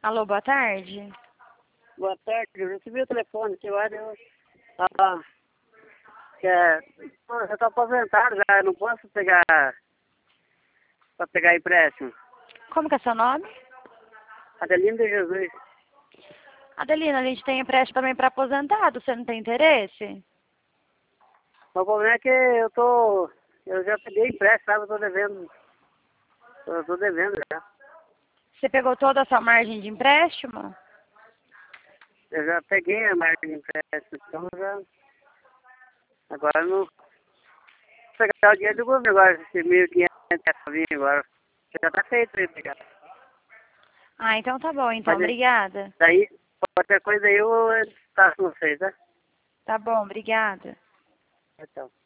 Alô, boa tarde. Boa tarde, eu recebi o telefone, que hora eu... Ah, eu tô aposentado já, eu não posso pegar... Pra pegar empréstimo. Como que é seu nome? Adelino de Jesus. Adelina, a gente tem empréstimo também para aposentado, você não tem interesse? O problema é que eu já peguei empréstimo, sabe? Eu tô devendo. Eu tô devendo já. Você pegou toda a sua margem de empréstimo? Eu já peguei a marca de empréstimo, então já... Agora eu não... Vou pegar o dinheiro do governo agora, esse 1.500 pra vir agora. Já tá feito aí, pegar. Ah, então tá bom, então. Mas Obrigada. daí, qualquer coisa aí eu faço com vocês, tá? Tá bom, obrigada. Então.